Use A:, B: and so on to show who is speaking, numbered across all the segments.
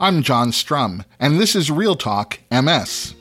A: I'm John Strum, and this is Real Talk MS.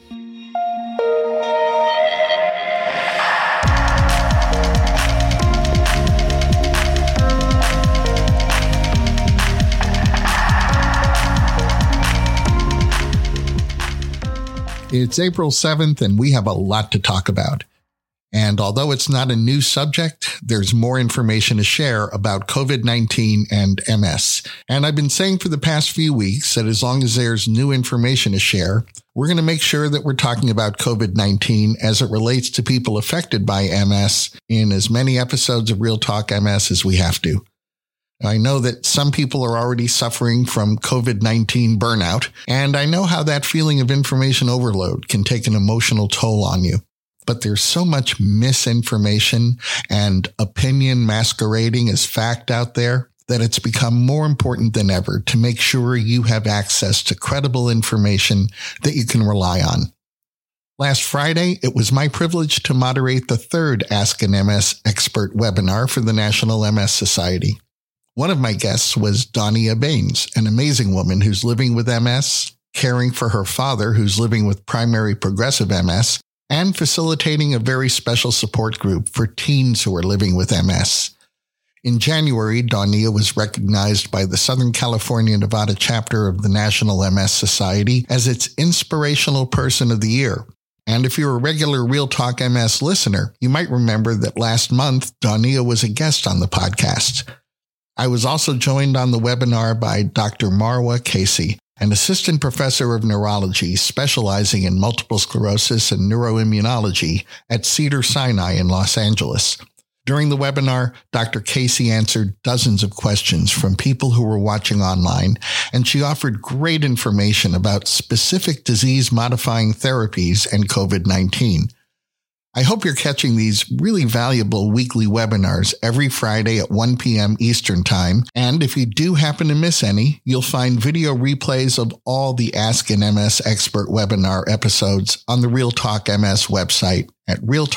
A: It's April 7th, and we have a lot to talk about. And although it's not a new subject, there's more information to share about COVID-19 and MS. And I've been saying for the past few weeks that as long as there's new information to share, we're going to make sure that we're talking about COVID-19 as it relates to people affected by MS in as many episodes of Real Talk MS as we have to. I know that some people are already suffering from COVID-19 burnout, and I know how that feeling of information overload can take an emotional toll on you. But there's so much misinformation and opinion masquerading as fact out there that it's become more important than ever to make sure you have access to credible information that you can rely on. Last Friday, it was my privilege to moderate the third Ask an MS Expert webinar for the National MS Society. One of my guests was Dania Baines, an amazing woman who's living with MS, caring for her father who's living with primary progressive MS, and facilitating a very special support group for teens who are living with MS. In January, Dania was recognized by the Southern California, Nevada chapter of the National MS Society as its Inspirational Person of the Year. And if you're a regular Real Talk MS listener, you might remember that last month, Dania was a guest on the podcast. I was also joined on the webinar by Dr. Marwa Casey, an assistant professor of neurology specializing in multiple sclerosis and neuroimmunology at Cedars-Sinai in Los Angeles. During the webinar, Dr. Casey answered dozens of questions from people who were watching online, and she offered great information about specific disease-modifying therapies and COVID-19. I hope you're catching these really valuable weekly webinars every Friday at 1 p.m. Eastern Time. And if you do happen to miss any, you'll find video replays of all the Ask an MS Expert webinar episodes on the Real Talk MS website at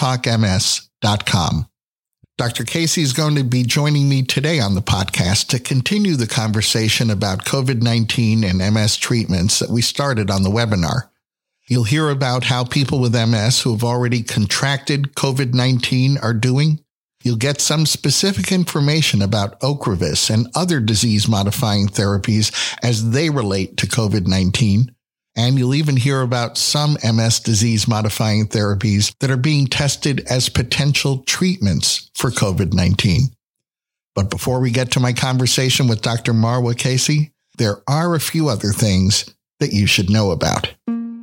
A: realtalkms.com. Dr. Casey is going to be joining me today on the podcast to continue the conversation about COVID-19 and MS treatments that we started on the webinar. You'll hear about how people with MS who have already contracted COVID-19 are doing. You'll get some specific information about Ocrevus and other disease-modifying therapies as they relate to COVID-19. And you'll even hear about some MS disease-modifying therapies that are being tested as potential treatments for COVID-19. But before we get to my conversation with Dr. Marwa Casey, there are a few other things that you should know about.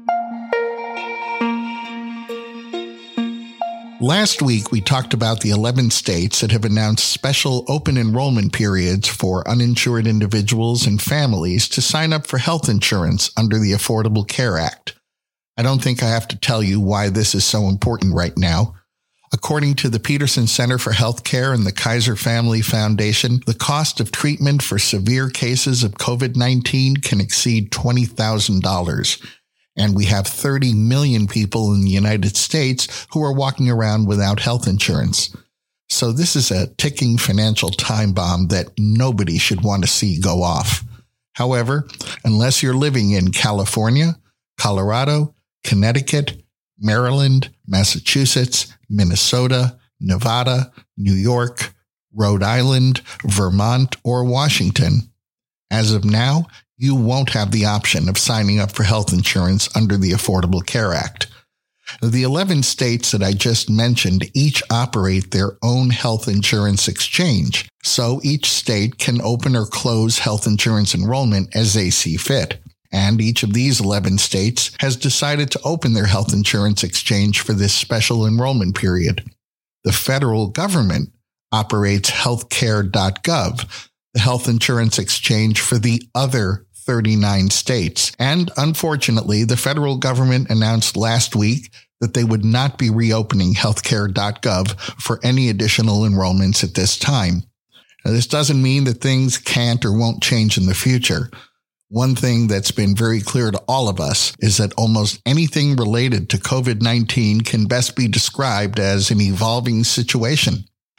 A: Last week, we talked about the 11 states that have announced special open enrollment periods for uninsured individuals and families to sign up for health insurance under the Affordable Care Act. I don't think I have to tell you why this is so important right now. According to the Peterson Center for Healthcare and the Kaiser Family Foundation, the cost of treatment for severe cases of COVID-19 can exceed $20,000. And we have 30 million people in the United States who are walking around without health insurance. So this is a ticking financial time bomb that nobody should want to see go off. However, unless you're living in California, Colorado, Connecticut, Maryland, Massachusetts, Minnesota, Nevada, New York, Rhode Island, Vermont, or Washington, as of now, you won't have the option of signing up for health insurance under the Affordable Care Act. The 11 states that I just mentioned each operate their own health insurance exchange, so each state can open or close health insurance enrollment as they see fit. And each of these 11 states has decided to open their health insurance exchange for this special enrollment period. The federal government operates healthcare.gov, the health insurance exchange for the other 39 states. And unfortunately, the federal government announced last week that they would not be reopening healthcare.gov for any additional enrollments at this time. Now, this doesn't mean that things can't or won't change in the future. One thing that's been very clear to all of us is that almost anything related to COVID-19 can best be described as an evolving situation.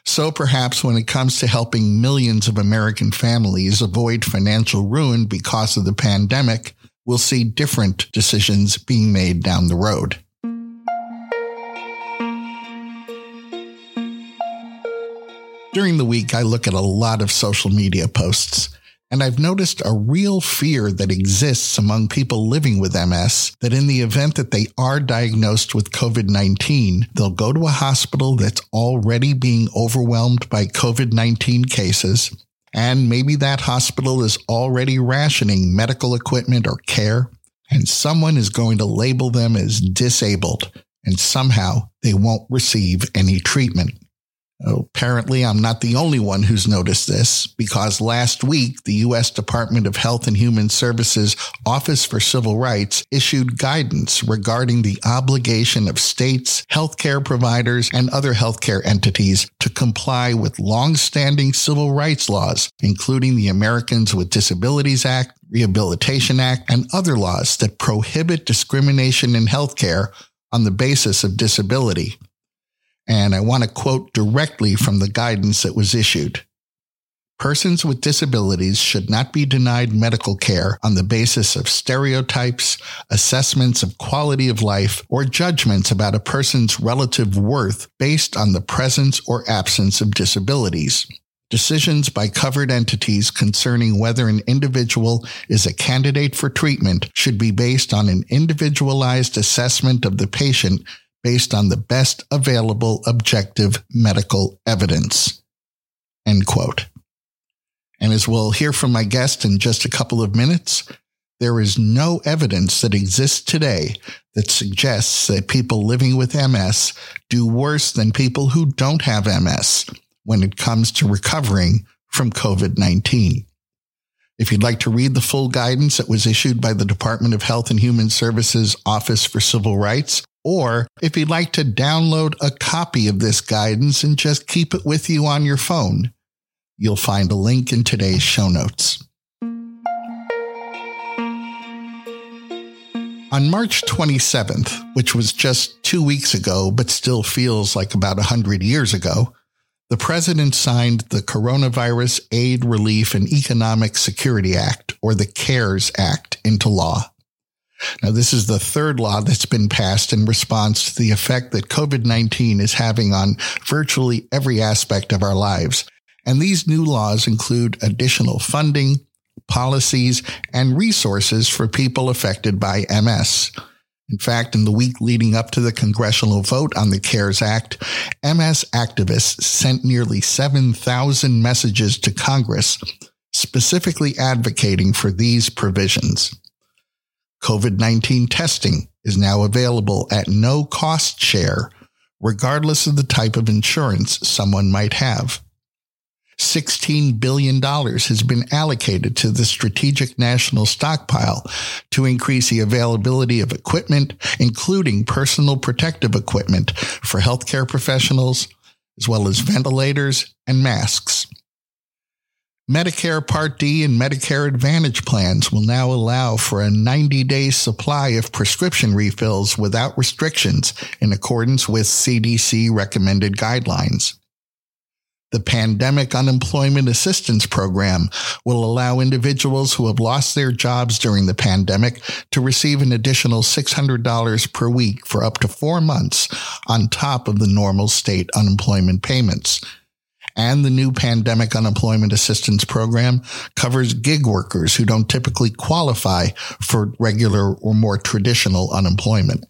A: So perhaps when it comes to helping millions of American families avoid financial ruin because of the pandemic, we'll see different decisions being made down the road. During the week, I look at a lot of social media posts, and I've noticed a real fear that exists among people living with MS that in the event that they are diagnosed with COVID-19, they'll go to a hospital that's already being overwhelmed by COVID-19 cases, and maybe that hospital is already rationing medical equipment or care, and someone is going to label them as disabled, and somehow they won't receive any treatment. Apparently, I'm not the only one who's noticed this, because last week, the U.S. Department of Health and Human Services Office for Civil Rights issued guidance regarding the obligation of states, healthcare providers, and other healthcare entities to comply with long-standing civil rights laws, including the Americans with Disabilities Act, Rehabilitation Act, and other laws that prohibit discrimination in healthcare on the basis of disability. And I want to quote directly from the guidance that was issued. Persons with disabilities should not be denied medical care on the basis of stereotypes, assessments of quality of life, or judgments about a person's relative worth based on the presence or absence of disabilities. Decisions by covered entities concerning whether an individual is a candidate for treatment should be based on an individualized assessment of the patient based on the best available objective medical evidence. End quote. And as we'll hear from my guest in just a couple of minutes, there is no evidence that exists today that suggests that people living with MS do worse than people who don't have MS when it comes to recovering from COVID-19. If you'd like to read the full guidance that was issued by the Department of Health and Human Services Office for Civil Rights, or if you'd like to download a copy of this guidance and just keep it with you on your phone, you'll find a link in today's show notes. On March 27th, which was just 2 weeks ago, but still feels like about 100 years ago, the president signed the Coronavirus Aid, Relief, and Economic Security Act, or the CARES Act, into law. Now, this is the third law that's been passed in response to the effect that COVID-19 is having on virtually every aspect of our lives. And these new laws include additional funding, policies, and resources for people affected by MS. In fact, in the week leading up to the congressional vote on the CARES Act, MS activists sent nearly 7,000 messages to Congress, specifically advocating for these provisions. COVID-19 testing is now available at no cost share, regardless of the type of insurance someone might have. $16 billion has been allocated to the Strategic National Stockpile to increase the availability of equipment, including personal protective equipment for healthcare professionals, as well as ventilators and masks. Medicare Part D and Medicare Advantage plans will now allow for a 90-day supply of prescription refills without restrictions in accordance with CDC recommended guidelines. The Pandemic Unemployment Assistance Program will allow individuals who have lost their jobs during the pandemic to receive an additional $600 per week for up to 4 months on top of the normal state unemployment payments. And the new Pandemic Unemployment Assistance Program covers gig workers who don't typically qualify for regular or more traditional unemployment.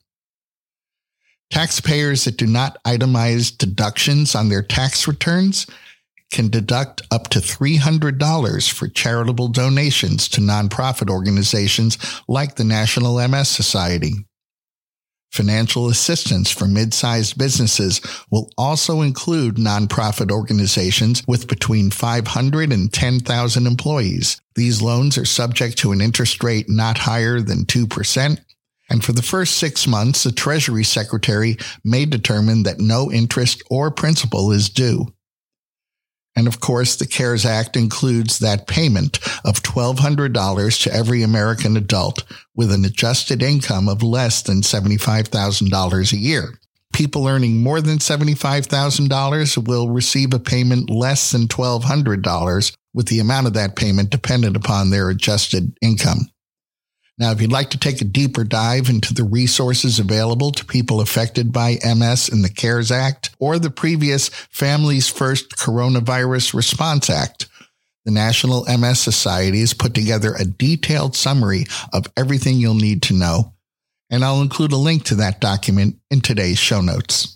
A: Taxpayers that do not itemize deductions on their tax returns can deduct up to $300 for charitable donations to nonprofit organizations like the National MS Society. Financial assistance for mid-sized businesses will also include nonprofit organizations with between 500 and 10,000 employees. These loans are subject to an interest rate not higher than 2%. And for the first 6 months, the Treasury Secretary may determine that no interest or principal is due. And of course, the CARES Act includes that payment of $1,200 to every American adult with an adjusted income of less than $75,000 a year. people earning more than $75,000 will receive a payment less than $1,200, with the amount of that payment dependent upon their adjusted income. Now, if you'd like to take a deeper dive into the resources available to people affected by MS in the CARES Act or the previous Families First Coronavirus Response Act, the National MS Society has put together a detailed summary of everything you'll need to know, and I'll include a link to that document in today's show notes.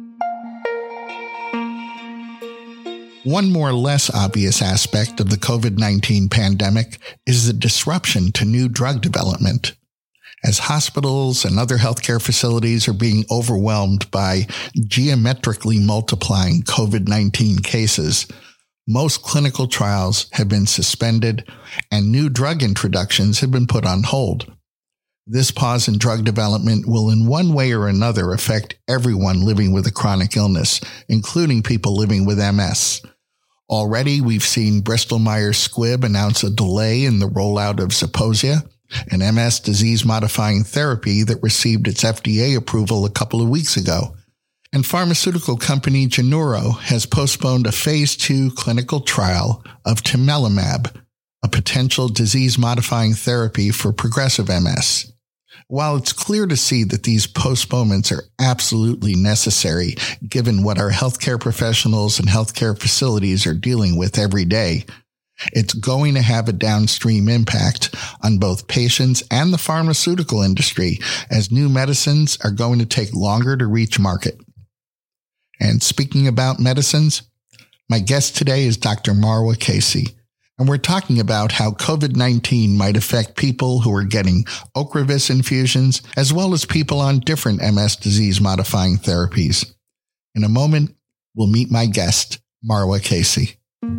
A: One more less obvious aspect of the COVID-19 pandemic is the disruption to new drug development. As hospitals and other healthcare facilities are being overwhelmed by geometrically multiplying COVID-19 cases, most clinical trials have been suspended and new drug introductions have been put on hold. This pause in drug development will in one way or another affect everyone living with a chronic illness, including people living with MS. Already, we've seen Bristol Myers Squibb announce a delay in the rollout of Zeposia, an MS disease-modifying therapy that received its FDA approval a couple of weeks ago. And pharmaceutical company Genuro has postponed a phase 2 clinical trial of Tumalimab, a potential disease-modifying therapy for progressive MS. While it's clear to see that these postponements are absolutely necessary, given what our healthcare professionals and healthcare facilities are dealing with every day, it's going to have a downstream impact on both patients and the pharmaceutical industry, as new medicines are going to take longer to reach market. And speaking about medicines, my guest today is Dr. Marwa Casey. And we're talking about how COVID-19 might affect people who are getting Ocrevus infusions, as well as people on different MS disease-modifying therapies. In a moment, we'll meet my guest, Marwa Casey.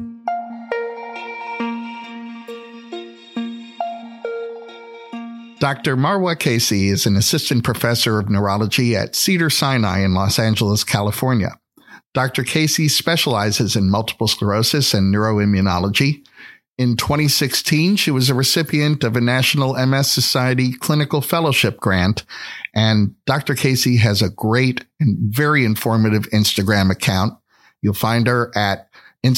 A: Dr. Marwa Casey is an assistant professor of neurology at Cedars-Sinai in Los Angeles, California. Dr. Casey specializes in multiple sclerosis and neuroimmunology. In 2016, she was a recipient of a National MS Society Clinical Fellowship grant, and Dr. Casey has a great and very informative Instagram account. You'll find her at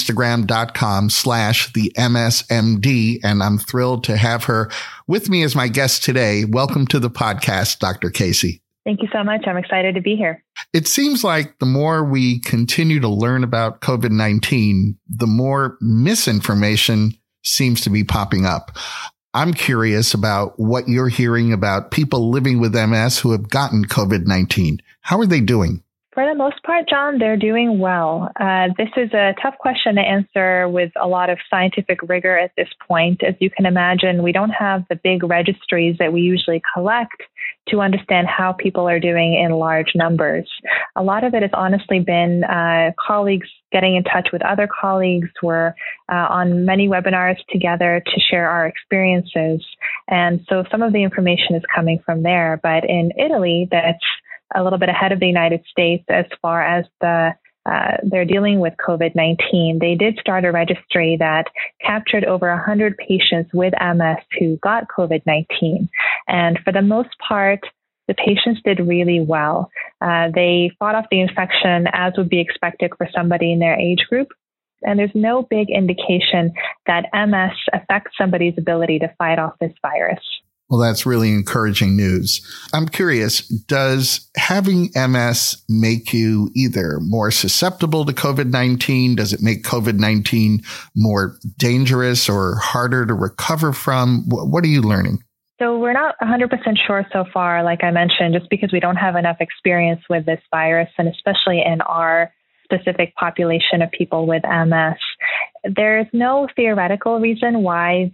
A: Instagram.com/themsmd, and I'm thrilled to have her with me as my guest today. Welcome to the podcast, Dr. Casey.
B: Thank you so much. I'm excited to be here.
A: It seems like the more we continue to learn about COVID-19, the more misinformation seems to be popping up. I'm curious about what you're hearing about people living with MS who have gotten COVID-19. How are they doing?
B: For the most part, John, they're doing well. This is a tough question to answer with a lot of scientific rigor at this point. As you can imagine, we don't have the big registries that we usually collect to understand how people are doing in large numbers. A lot of it has honestly been colleagues getting in touch with other colleagues. We're on many webinars together to share our experiences. And so some of the information is coming from there. But in Italy, that's a little bit ahead of the United States as far as they're dealing with COVID-19. They did start a registry that captured over 100 patients with MS who got COVID-19. And for the most part, the patients did really well. They fought off the infection as would be expected for somebody in their age group. And there's no big indication that MS affects somebody's ability to fight off this virus.
A: Well, that's really encouraging news. I'm curious, does having MS make you either more susceptible to COVID-19? Does it make COVID-19 more dangerous or harder to recover from? What are you learning?
B: So we're not 100% sure so far, like I mentioned, just because we don't have enough experience with this virus, and especially in our specific population of people with MS. There's no theoretical reason why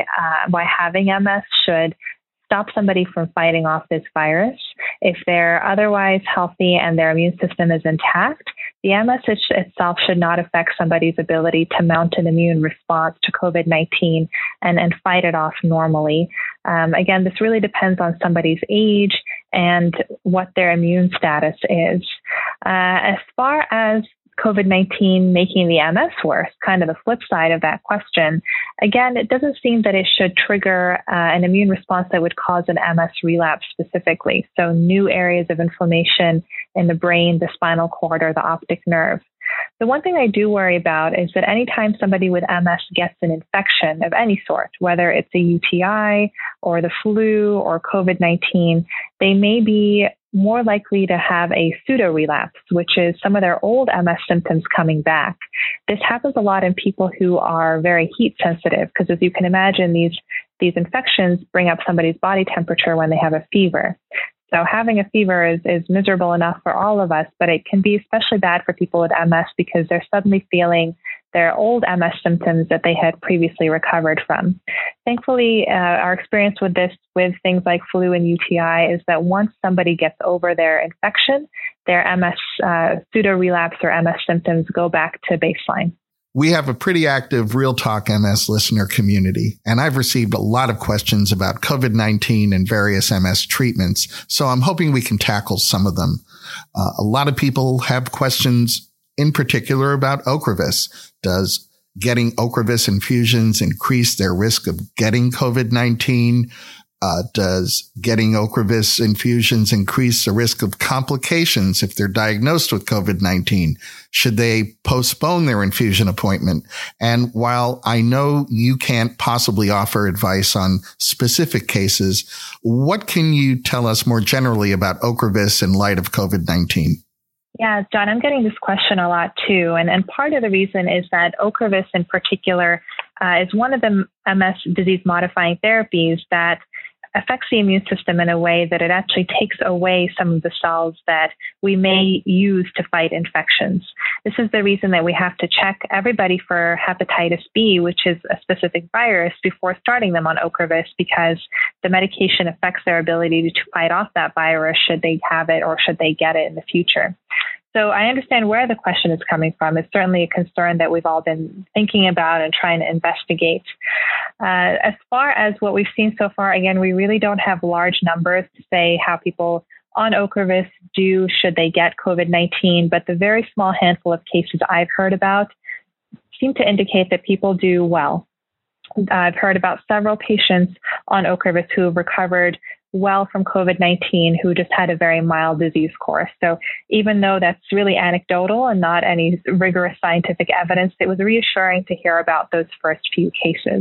B: having MS should stop somebody from fighting off this virus. If they're otherwise healthy and their immune system is intact, the MS itself should not affect somebody's ability to mount an immune response to COVID-19 and fight it off normally. Again, this really depends on somebody's age and what their immune status is. As far as COVID-19 making the MS worse? Kind of the flip side of that question. Again, it doesn't seem that it should trigger an immune response that would cause an MS relapse specifically. So new areas of inflammation in the brain, the spinal cord, or the optic nerve. The one thing I do worry about is that anytime somebody with MS gets an infection of any sort, whether it's a UTI or the flu or COVID-19, they may be more likely to have a pseudo relapse, which is some of their old MS symptoms coming back. This happens a lot in people who are very heat sensitive, because as you can imagine, these infections bring up somebody's body temperature when they have a fever. So having a fever is miserable enough for all of us, but it can be especially bad for people with MS because they're suddenly feeling their old MS symptoms that they had previously recovered from. Thankfully, our experience with this, with things like flu and UTI, is that once somebody gets over their infection, their MS pseudo-relapse or MS symptoms go back to baseline.
A: We have a pretty active Real Talk MS listener community, and I've received a lot of questions about COVID-19 and various MS treatments, so I'm hoping we can tackle some of them. A lot of people have questions in particular about Ocrevus. Does getting Ocrevus infusions increase their risk of getting COVID-19? Does getting Ocrevus infusions increase the risk of complications if they're diagnosed with COVID-19? Should they postpone their infusion appointment? And while I know you can't possibly offer advice on specific cases, what can you tell us more generally about Ocrevus in light of COVID-19?
B: Yeah, John, I'm getting this question a lot too. And part of the reason is that Ocrevus in particular is one of the MS disease modifying therapies that affects the immune system in a way that it actually takes away some of the cells that we may use to fight infections. This is the reason that we have to check everybody for hepatitis B, which is a specific virus, before starting them on Ocrevus, because the medication affects their ability to fight off that virus should they have it or should they get it in the future. So I understand where the question is coming from. It's certainly a concern that we've all been thinking about and trying to investigate. As far as what we've seen so far, again, we really don't have large numbers to say how people on Ocrevus do should they get COVID-19, but the very small handful of cases I've heard about seem to indicate that people do well. I've heard about several patients on Ocrevus who have recovered well from COVID-19 who just had a very mild disease course. So even though that's really anecdotal and not any rigorous scientific evidence, it was reassuring to hear about those first few cases.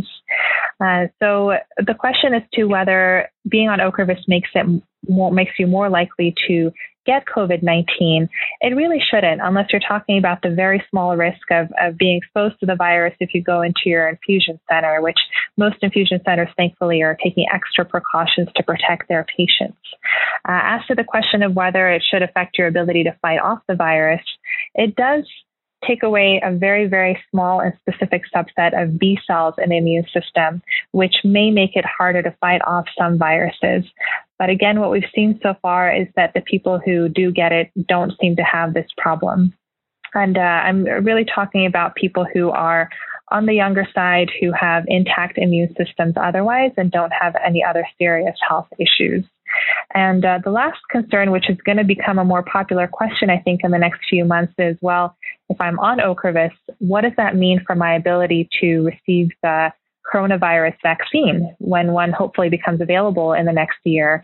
B: So the question as to whether being on Ocrevus makes you more likely to get COVID-19, it really shouldn't, unless you're talking about the very small risk of being exposed to the virus if you go into your infusion center, which most infusion centers, thankfully, are taking extra precautions to protect their patients. As to the question of whether it should affect your ability to fight off the virus, it does take away a very, very small and specific subset of B cells in the immune system, which may make it harder to fight off some viruses. But again, what we've seen so far is that the people who do get it don't seem to have this problem. And I'm really talking about people who are on the younger side, who have intact immune systems otherwise and don't have any other serious health issues. And the last concern, which is going to become a more popular question, I think, in the next few months is, well, if I'm on Ocrevus, what does that mean for my ability to receive the coronavirus vaccine when one hopefully becomes available in the next year?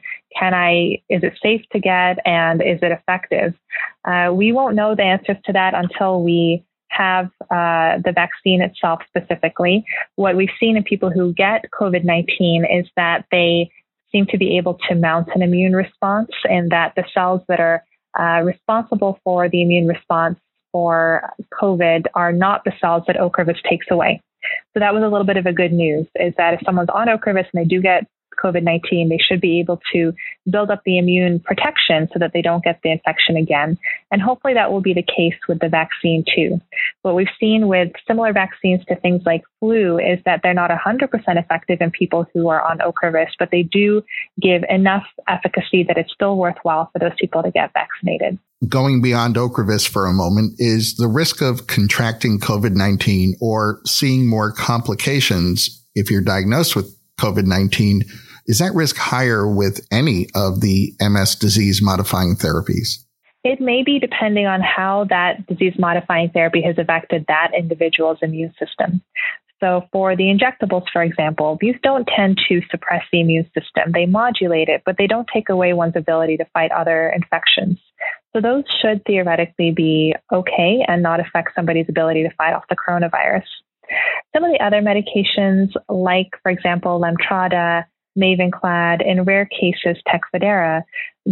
B: Is it safe to get, and is it effective? We won't know the answers to that until we have the vaccine itself specifically. What we've seen in people who get COVID-19 is that they seem to be able to mount an immune response, and that the cells that are responsible for the immune response for COVID are not the cells that Ocrevus takes away. So that was a little bit of a good news, is that if someone's on Ocrevus and they do get COVID-19, they should be able to build up the immune protection so that they don't get the infection again. And hopefully that will be the case with the vaccine too. What we've seen with similar vaccines to things like flu is that they're not 100% effective in people who are on Ocrevus, but they do give enough efficacy that it's still worthwhile for those people to get vaccinated.
A: Going beyond Ocrevus for a moment, is the risk of contracting COVID-19 or seeing more complications if you're diagnosed with COVID-19, is that risk higher with any of the MS disease modifying therapies?
B: It may be depending on how that disease-modifying therapy has affected that individual's immune system. So for the injectables, for example, these don't tend to suppress the immune system. They modulate it, but they don't take away one's ability to fight other infections. So those should theoretically be okay and not affect somebody's ability to fight off the coronavirus. Some of the other medications, like, for example, Lemtrada, Mavenclad, in rare cases, Tecfidera,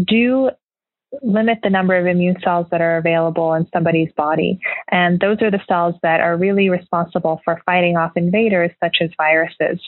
B: do limit the number of immune cells that are available in somebody's body. And those are the cells that are really responsible for fighting off invaders such as viruses.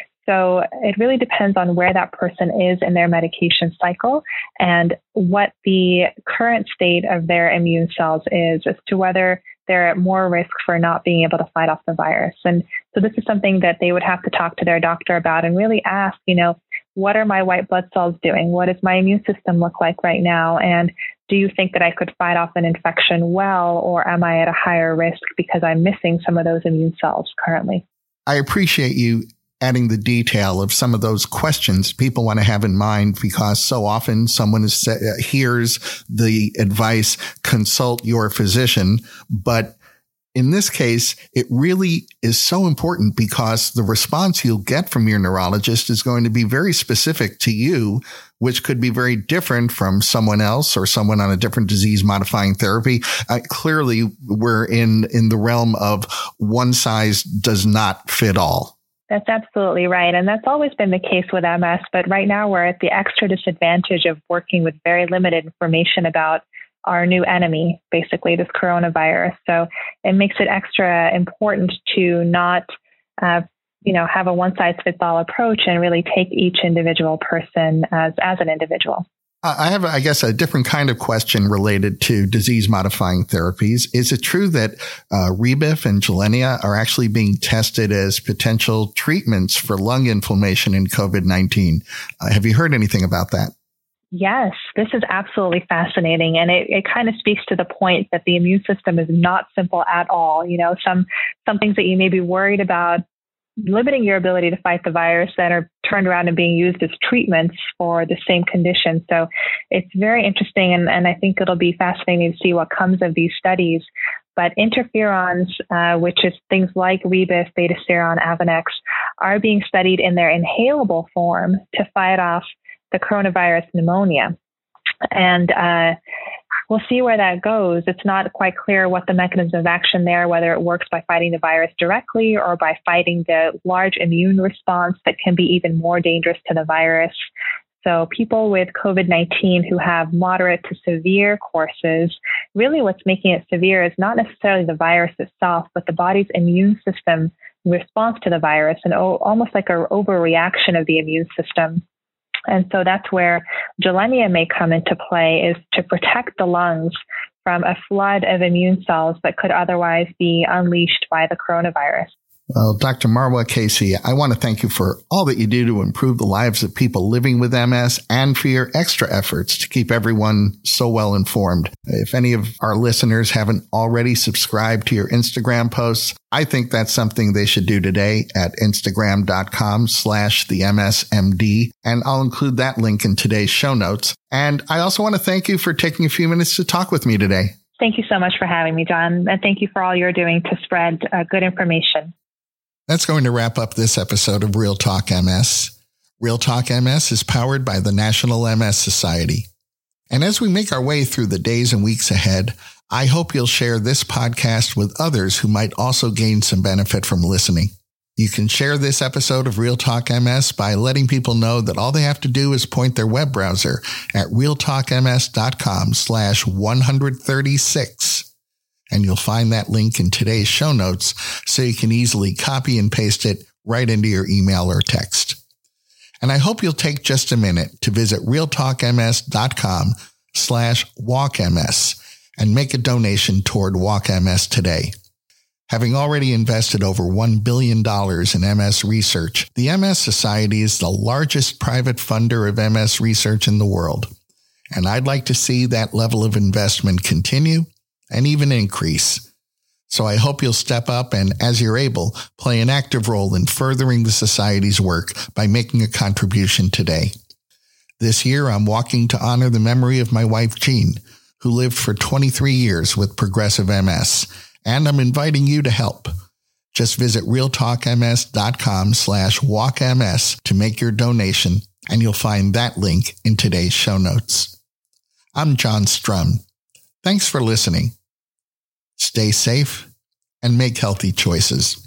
B: So it really depends on where that person is in their medication cycle and what the current state of their immune cells is as to whether they're at more risk for not being able to fight off the virus. And so this is something that they would have to talk to their doctor about and really ask, what are my white blood cells doing? What does my immune system look like right now? And do you think that I could fight off an infection well, or am I at a higher risk because I'm missing some of those immune cells currently?
A: I appreciate you adding the detail of some of those questions people want to have in mind, because so often someone hears the advice, consult your physician. But in this case, it really is so important because the response you'll get from your neurologist is going to be very specific to you, which could be very different from someone else or someone on a different disease modifying therapy. Clearly, we're in the realm of one size does not fit all.
B: That's absolutely right. And that's always been the case with MS. But right now we're at the extra disadvantage of working with very limited information about our new enemy, basically this coronavirus. So it makes it extra important to not, have a one-size-fits-all approach and really take each individual person as an individual.
A: I have, I guess, a different kind of question related to disease-modifying therapies. Is it true that Rebif and Gilenya are actually being tested as potential treatments for lung inflammation in COVID-19? Have you heard anything about that?
B: Yes, this is absolutely fascinating. And it kind of speaks to the point that the immune system is not simple at all. Some things that you may be worried about limiting your ability to fight the virus that are turned around and being used as treatments for the same condition. So it's very interesting. And I think it'll be fascinating to see what comes of these studies. But interferons, which is things like Rebif, Betaseron, Avonex, are being studied in their inhalable form to fight off the coronavirus pneumonia. And we'll see where that goes. It's not quite clear what the mechanism of action there, whether it works by fighting the virus directly or by fighting the large immune response that can be even more dangerous to the virus. So people with COVID-19 who have moderate to severe courses, really what's making it severe is not necessarily the virus itself, but the body's immune system response to the virus, and almost like an overreaction of the immune system. And so that's where Gilenya may come into play, is to protect the lungs from a flood of immune cells that could otherwise be unleashed by the coronavirus.
A: Well, Dr. Marwa Casey, I want to thank you for all that you do to improve the lives of people living with MS and for your extra efforts to keep everyone so well informed. If any of our listeners haven't already subscribed to your Instagram posts, I think that's something they should do today at Instagram.com/themsmd. And I'll include that link in today's show notes. And I also want to thank you for taking a few minutes to talk with me today.
B: Thank you so much for having me, John. And thank you for all you're doing to spread good information.
A: That's going to wrap up this episode of Real Talk MS. Real Talk MS is powered by the National MS Society. And as we make our way through the days and weeks ahead, I hope you'll share this podcast with others who might also gain some benefit from listening. You can share this episode of Real Talk MS by letting people know that all they have to do is point their web browser at realtalkms.com/136. And you'll find that link in today's show notes so you can easily copy and paste it right into your email or text. And I hope you'll take just a minute to visit realtalkms.com/walkms and make a donation toward Walk MS today. Having already invested over $1 billion in MS research, the MS Society is the largest private funder of MS research in the world. And I'd like to see that level of investment continue and even increase. So I hope you'll step up and, as you're able, play an active role in furthering the Society's work by making a contribution today. This year, I'm walking to honor the memory of my wife, Jean, who lived for 23 years with progressive MS, and I'm inviting you to help. Just visit realtalkms.com/walkms to make your donation, and you'll find that link in today's show notes. I'm John Strum. Thanks for listening. Stay safe and make healthy choices.